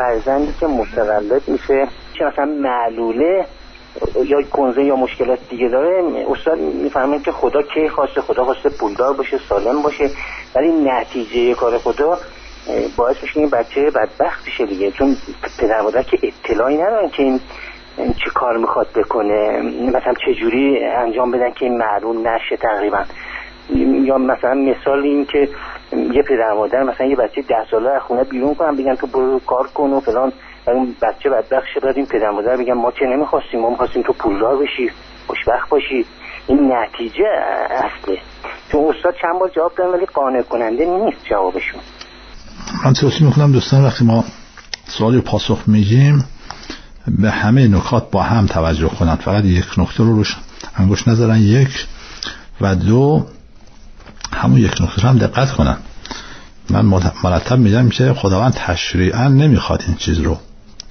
فرزندی که متولد میشه که مثلا معلوله یا کنزه یا مشکلات دیگه داره، استاد میفهمن که خدا کی خواسته، خدا خواسته پولدار باشه، سالم باشه، ولی نتیجه کار خدا باعث میشه این بچه بدبخت بشه دیگه، چون پدر مادر که اطلاعی ندارن که این چه کار میخواد بکنه، مثلا چه جوری انجام بدن که این معلول نشه تقریبا. یا مثلا مثال این که یه پدر مادر مثلا یه بچه 10 ساله از خونه بیرون کنن، بگن تو برو کار کن و فلان، و اون بچه بدبخت شه، این پدر مادر بگن ما چه نمیخواستیم، ما میخواستیم تو پولدار بشی، خوشبخت باشی. این نتیجه اصله. چون استاد چند بار جواب دادن ولی قانع کننده نیست جوابشون. من توصیه میکنم دوستان وقتی ما سوالی پاسخ میگیم به همه نکات با هم توجه کنند، فقط یک نکته رو روش انگشت نذارن، یک و دو همون یک نکته هم دقت کنن. من مرتب میگم که خداوند تشریعاً نمیخواد این چیز رو.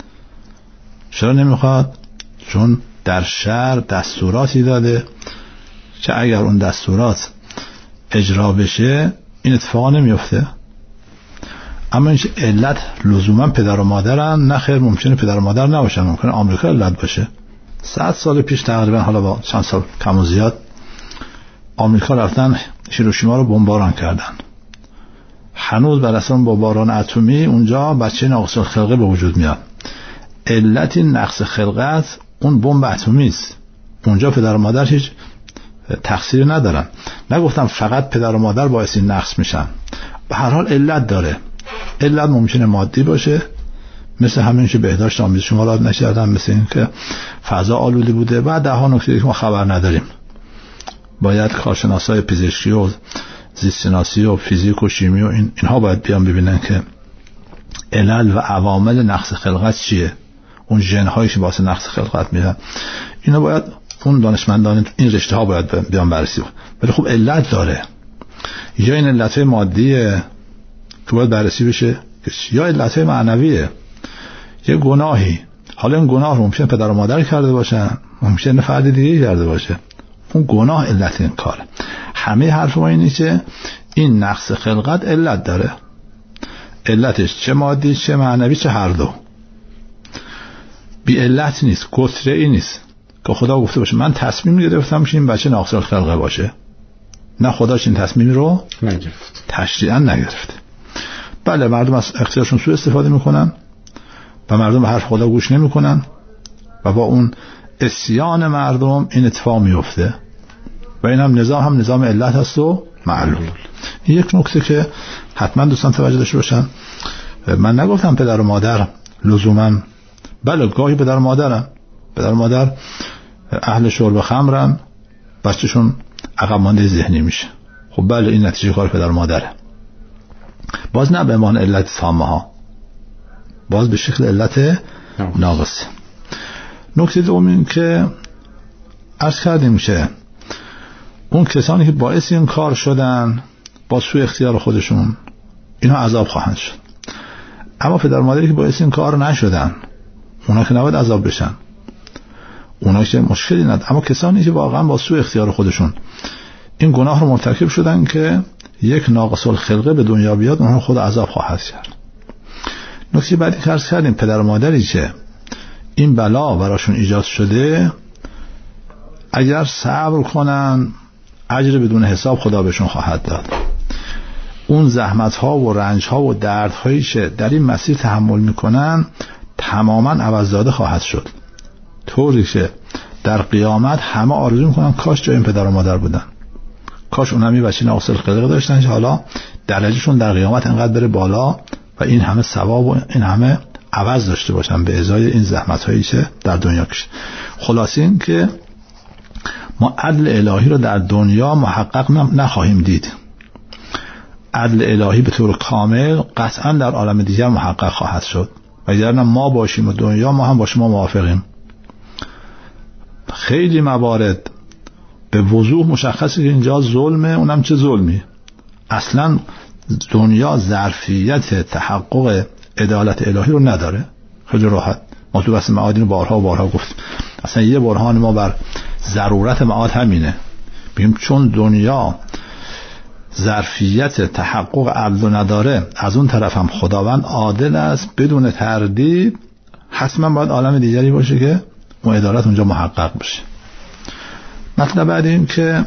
چرا نمیخواد؟ چون در شرع دستوراتی داده که اگر اون دستورات اجرا بشه این اتفاقا نمیفته. اما این علت لزوما پدر و مادرن؟ نه خیر، ممکنه پدر و مادر نباشن، ممکنه آمریکا علت باشه. 100 سال پیش تقریبا، حالا با چند سال کم و زیاد، آمریکا رفتن هیروشیما رو بمباران کردن. هنوز بر اثر بمباران اتمی اونجا بچه ناقص الخلقه به وجود میاد. علت این نقص خلقت اون بمب اتمی است. اونجا پدر و مادر هیچ تقصیری ندارن. نگفتم فقط پدر و مادر باعث این نقص میشن، به هر حال علت داره. علت ممکنه مادی باشه، مثل همین که بهداشت آموزش شمالات نشدن، مثل این که فضا آلوده بوده، بعد ده ها نکته که ما خبر نداریم. باید کارشناسای پزشکی و زیست شناسی و فیزیک و شیمی و اینها باید بیان ببینن که علل و عوامل نقص خلقت چیه، اون ژن‌هایی که واسه نقص خلقت میرن، اینا باید اون دانشمندان این رشته ها باید بیان بررسی کنن. ولی خب علت داره، یا این علتهای مادیه که باید بررسی بشه، یا علتهای معنویه، یه گناهی. حالا این گناه رو ممکنه پدر و مادر کرده باشن، ممکنه فرد دیگه کرده باشه، اون گناه علت این کاره. همه حرف ما اینه که این نقص خلقت علت داره، علتش چه مادی چه معنوی چه هر دو، بی علت نیست، کسره ای نیست که خدا گفته باشه من تصمیم گرفتم که این بچه ناقص الخلقه باشه. نه، خدا این تصمیم رو نگرفت، تشریعاً نگرفت. بله، مردم از اختیارشون سوء استفاده میکنن و مردم به حرف خدا گوش نمیکنن و با اون عصیان مردم این اتفاق میفته و این هم نظام علت هست و معلول. این یک نکته که حتما دوستان توجه داشته باشن. من نگفتم پدر و مادر لزوما، بله گاهی پدر و مادر اهل شرب خمرن، بچه‌شون عقب مانده ذهنی میشه. خب بله، این نتیجه کار پدر و مادره، باز نه به عنوان علت تامه ها، باز به شکل علت ناقص. نکته دوم این که عرض کردیم که اون کسانی که باعث این کار شدن با سوء اختیار خودشون، اینا عذاب خواهند شد. اما پدر مادری که باعث این کار نشدن، اونا که نباید عذاب بشن، اونا که مشکلی نداره. اما کسانی که واقعا با سوء اختیار خودشون این گناه رو مرتکب شدن که یک ناقص الخلقه به دنیا بیاد، اونها خود عذاب خواهد کرد. نکته بعدی که عرض کردیم، پدر مادری که این بلا براشون ایجاد شده اگر صبر کنن اجر بدون حساب خدا بهشون خواهد داد. اون زحمت ها و رنج ها و درد هایی که در این مسیر تحمل میکنن تماما عوض داده خواهد شد، طوری که در قیامت همه آرزو میکنن کاش جای این پدر و مادر بودن، کاش اونم یه بچه ناقص الخلقه داشتن که حالا درجهشون در قیامت انقدر بره بالا و این همه ثواب و این همه عوض داشته باشن به ازای این زحمت هایی که در دنیا کشید. خلاصه این که ما عدل الهی رو در دنیا محقق نخواهیم دید. عدل الهی به طور کامل قطعا در عالم دیگر محقق خواهد شد و اگر ما باشیم و دنیا ما هم با شما موافقیم. خیلی موارد به وضوح مشخصه که اینجا ظلمه، اونم چه ظلمی. اصلا دنیا ظرفیت تحقق عدالت الهی رو نداره. خیلی راحت ما تو بحث معاد اینو بارها و بارها گفتیم. اصلا یه برهان ما بر ضرورت معاد همینه، بگیم چون دنیا ظرفیت تحقق عدل نداره، از اون طرف هم خداوند عادل است، بدون تردید حتما باید عالم دیگری باشه که اون عدالت اونجا محقق بشه. مطلب بعد این که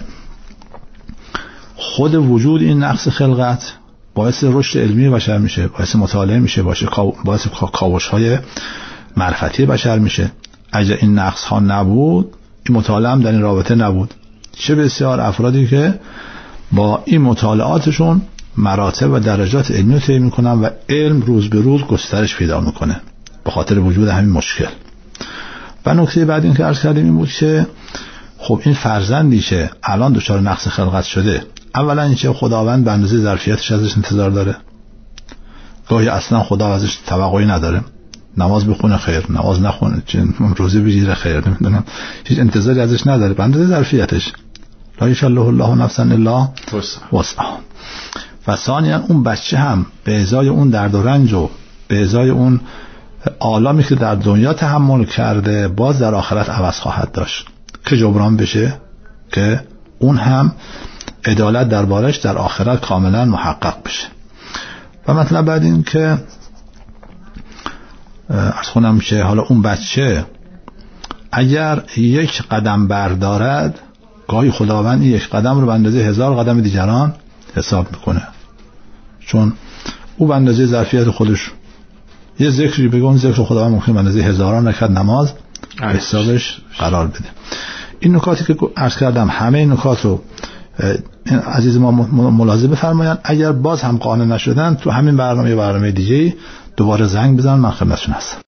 خود وجود این نقص خلقت باعث رشد علمی بشر میشه، باعث مطالعه میشه، باعث کاوش‌های معرفتی بشر میشه. اگر این نقص ها نبود، این مطالعه هم در این رابطه نبود. چه بسیار افرادی که با این مطالعاتشون مراتب و درجات علمی رو طی میکنن و علم روز به روز گسترش پیدا میکنه به خاطر وجود همین مشکل. و نکته بعد این که عرض کردیم این بود که خب این فرزندی که الان دچار نقص خلقت شده، اولا اینکه خداوند به اندازه ظرفیتش ازش انتظار داره، گاهی اصلا خدا ازش توقعی نداره، نماز بخونه خیر، نماز نخونه روزه بگیره خیر، نمیدونم هیچ انتظاری ازش نداره به اندازه ظرفیتش. لا یکلف الله نفسا الا وسعها. و ثانیا اون بچه هم به ازای اون درد و رنج و به ازای اون آلامی که در دنیا تحمل کرده باز در آخرت عوض خواهد داشت که جبران بشه، که اون هم عدالت دربارش در آخرت کاملا محقق بشه. و مطلب بعد این که عرض کنم که حالا اون بچه اگر یک قدم بردارد، گاهی خداوند این یک قدم رو به اندازه 1000 قدم دیگران حساب میکنه، چون او به اندازه ظرفیت خودش یه ذکری بگه، اون ذکر خداوند ممکنه به اندازه 1000 رکعت نماز حسابش قرار بده. این نکاتی که عرض کردم همه این نکات رو عزیز ما ملاحظه بفرمایید. اگر باز هم قانع نشدن تو همین برنامه دیگه دوباره زنگ بزنن، من خدمتتون هستم.